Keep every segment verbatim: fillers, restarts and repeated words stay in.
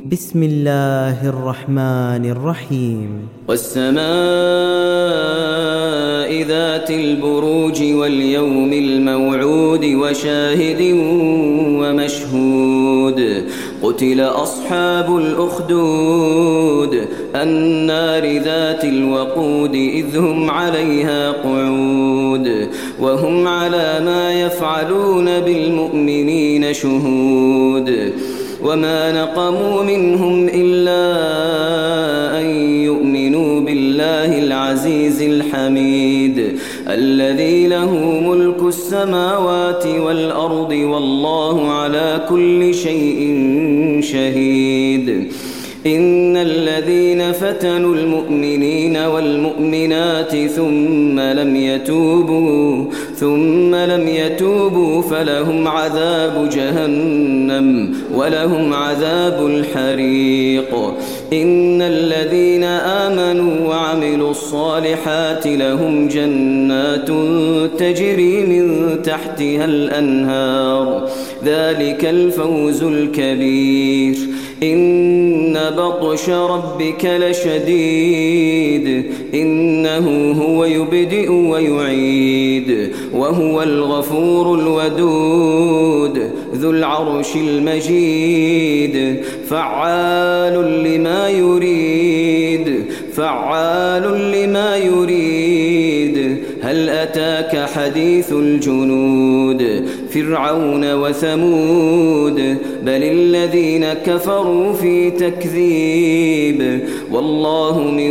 بسم الله الرحمن الرحيم والسماء ذات البروج واليوم الموعود وشاهد ومشهود قتل أصحاب الأخدود النار ذات الوقود إذ هم عليها قعود وهم على ما يفعلون بالمؤمنين شهود وما نقموا منهم إلا أن يؤمنوا بالله العزيز الحميد الذي له ملك السماوات والأرض والله على كل شيء شهيد إن الذين فتنوا المؤمنين والمؤمنات ثم لم يتوبوا ثم لم يتوبوا فلهم عذاب جهنم ولهم عذاب الحريق إن الذين آمنوا وعملوا الصالحات لهم جنات تجري من تحتها الأنهار ذلك الفوز الكبير إن بطش ربك لشديد إنه هو يبدئ ويعيد وهو الغفور الودود ذو العرش المجيد فعال لما يريد فعال لما يريد هل أتاك حديث الجنود فرعون وثمود بل الذين كفروا في تكذيب والله من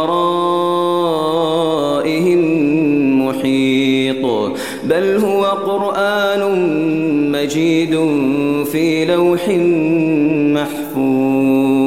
ورائهم محيط بل هو قرآن مجيد في لوح محفوظ.